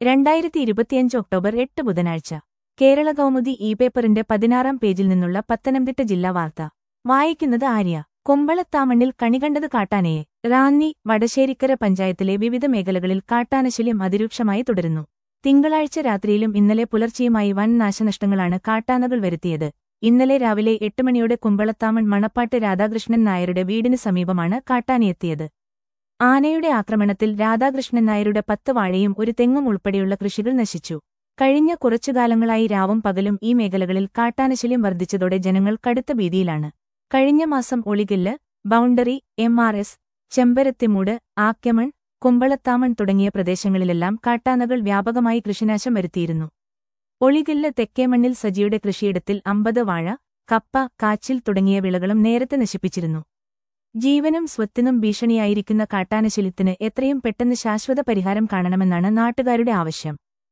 2025 October 8 ബുധനാഴ്ച കേരള കൗമുദി പേപ്പറിന്റെ 16-ാം പേജിൽ നിന്നുള്ള പത്തനംതിട്ട ജില്ലാ വാർത്ത വായിക്കുന്നത് ആര്യ. കുമ്പളത്താമണ്ണിൽ കണികണ്ടത് കാട്ടാനയെ. റാന്നി വടശ്ശേരിക്കര പഞ്ചായത്തിലെ വിവിധ മേഖലകളിൽ കാട്ടാനശല്യം അതിരൂക്ഷമായി തുടരുന്നു. തിങ്കളാഴ്ച രാത്രിയിലും ഇന്നലെ പുലർച്ചെയുമായി വൻ നാശനഷ്ടങ്ങളാണ് കാട്ടാനകൾ വരുത്തിയത്. ഇന്നലെ രാവിലെ 8 മണിയോടെ കുമ്പളത്താമൺ മണപ്പാട്ട് രാധാകൃഷ്ണൻ നായരുടെ വീടിന് സമീപമാണ് കാട്ടാനയെത്തിയത്. ആനയുടെ ആക്രമണത്തിൽ രാധാകൃഷ്ണൻ നായരുടെ 10 വാഴയും ഒരു തെങ്ങും ഉൾപ്പെടെയുള്ള കൃഷികൾ നശിച്ചു. കഴിഞ്ഞ കുറച്ചുകാലങ്ങളായി രാവും പകലും ഈ മേഖലകളിൽ കാട്ടാനശല്യം വർദ്ധിച്ചതോടെ ജനങ്ങൾ കടുത്ത ഭീതിയിലാണ്. കഴിഞ്ഞ മാസം ഒളികല്ല്, ബൗണ്ടറി, MRS, ചെമ്പരത്തിമൂട്, ആക്യമൺ, കുമ്പളത്താമൺ തുടങ്ങിയ പ്രദേശങ്ങളിലെല്ലാം കാട്ടാനകൾ വ്യാപകമായി കൃഷിനാശം വരുത്തിയിരുന്നു. ഒളികല്ല് തെക്കേമണ്ണിൽ സജിയുടെ കൃഷിയിടത്തിൽ 50 വാഴ, കപ്പ, കാച്ചിൽ തുടങ്ങിയ വിളകളും നേരത്തെ നശിപ്പിച്ചിരുന്നു. ജീവനും സ്വത്തിനും ഭീഷണിയായിരിക്കുന്ന കാട്ടാനശല്യത്തിന് എത്രയും പെട്ടെന്ന് ശാശ്വത പരിഹാരം കാണണമെന്നാണ് നാട്ടുകാരുടെ ആവശ്യം.